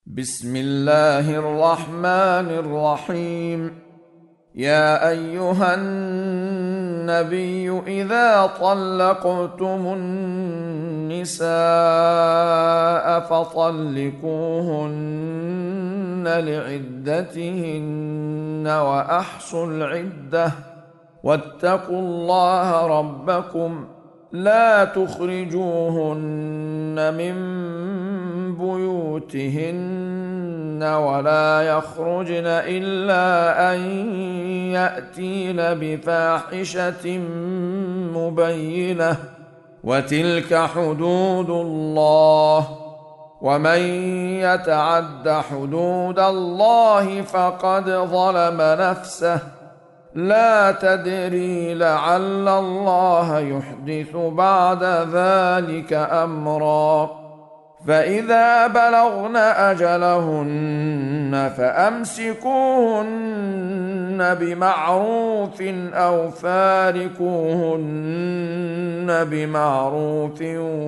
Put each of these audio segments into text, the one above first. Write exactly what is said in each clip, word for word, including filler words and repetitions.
بسم الله الرحمن الرحيم. يا أيها النبي إذا طلقتم النساء فطلقوهن لعدتهن وأحصوا العدة واتقوا الله ربكم لا تخرجوهن من بيوتهن ولا يخرجن إلا أن يأتين بفاحشة مبينة وتلك حدود الله ومن يتعد حدود الله فقد ظلم نفسه لا تدري لعل الله يحدث بعد ذلك أمرا. فإذا بلغن أجلهن فأمسكوهن بمعروف أو فارقوهن بمعروف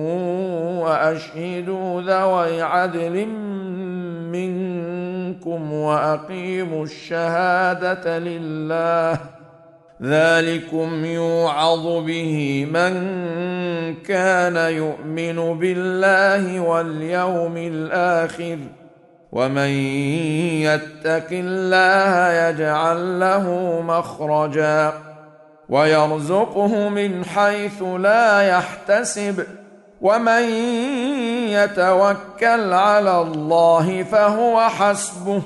وأشهدوا ذوي عدل منكم وأقيموا الشهادة لله ذلكم يوعظ به من كان يؤمن بالله واليوم الآخر ومن يتق الله يجعل له مخرجا ويرزقه من حيث لا يحتسب ومن يتوكل على الله فهو حسبه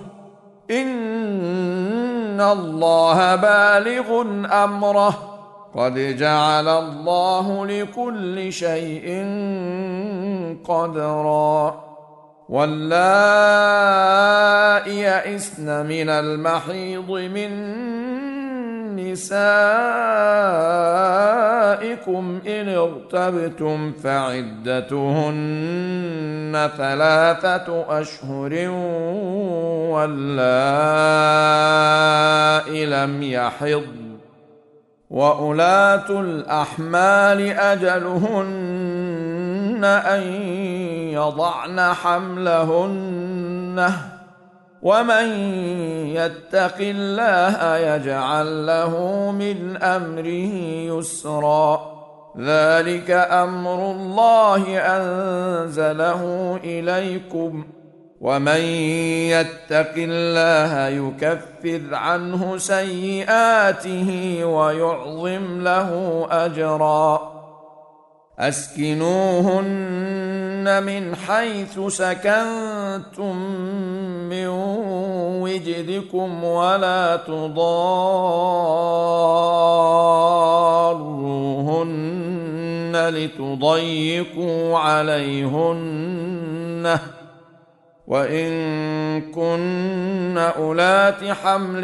إن الله بالغ أمره قد جعل الله لكل شيء قدرا. واللائي يئسن من المحيض من نسائكم إن ارتبتم فعدتهن ثلاثة أشهر واللائي لم يحضن وأولاة الأحمال أجلهن أن يضعن حملهن ومن يتق الله يجعل له من أمره يسرا ذلك أمر الله أنزله إليكم ومن يتق الله يكفر عنه سيئاته ويعظم له أجرا. أسكنوهن من حيث سكنتم من وجدكم ولا تضاروهن لتضيقوا عليهن وإن كن أولات حمل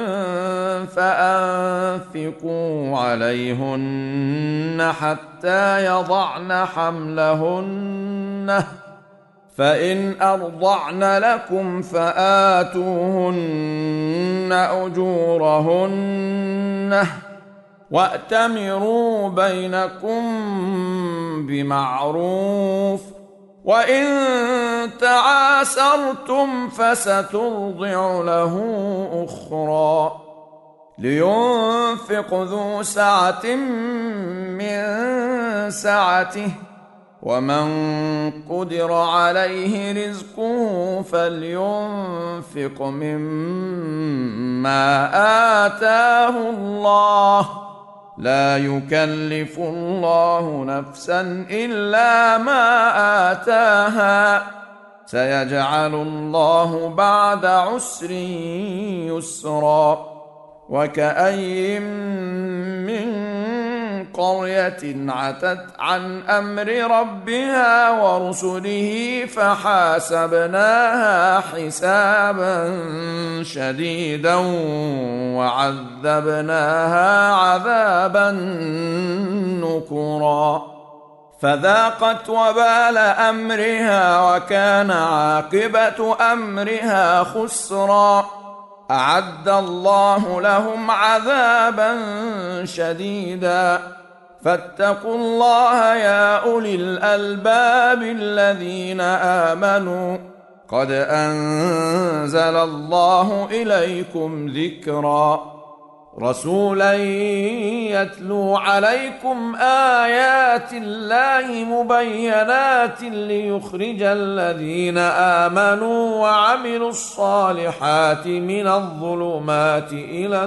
فأنفقوا عليهن حتى يضعن حملهن فإن أرضعن لكم فآتوهن أجورهن وأتمروا بينكم بمعروف وإن تعاسرتم فسترضع له أخرى لينفق ذو سعة من سعته ومن قدر عليه رزقه فلينفق مما آتاه الله لا يكلف الله نفسا إلا ما آتاها سيجعل الله بعد عسر يسرا. وكأي من قرية عتت عن أمر ربها ورسله فحاسبناها حسابا شديدا وعذبناها عذابا نكرا فذاقت وبال أمرها وكان عاقبة أمرها خسرا. أعد الله لهم عذابا شديدا فاتقوا الله يا أولي الألباب الذين آمنوا قد أنزل الله إليكم ذكرا رسولا يتلو عليكم آيات الله مبينات ليخرج الذين آمنوا وعملوا الصالحات من الظلمات إلى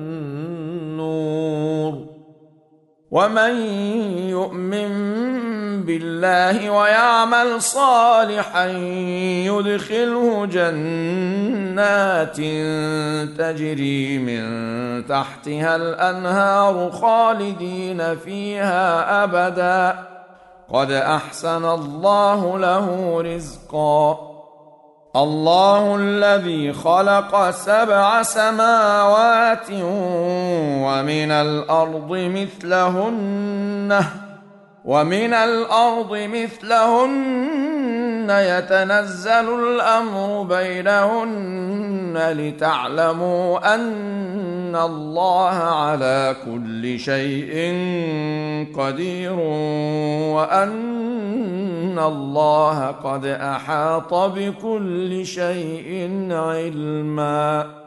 النور ومن يؤمن بالله ويعمل صالحا يدخله جنات تجري من تحتها الأنهار خالدين فيها أبدا قد أحسن الله له رزقا الله الذي خلق سبع سماوات ومن الأرض مثلهن ومن الأرض مثلهن يتنزل الأمر بينهن لتعلموا أن الله على كل شيء قدير وأن الله قد أحاط بكل شيء علما.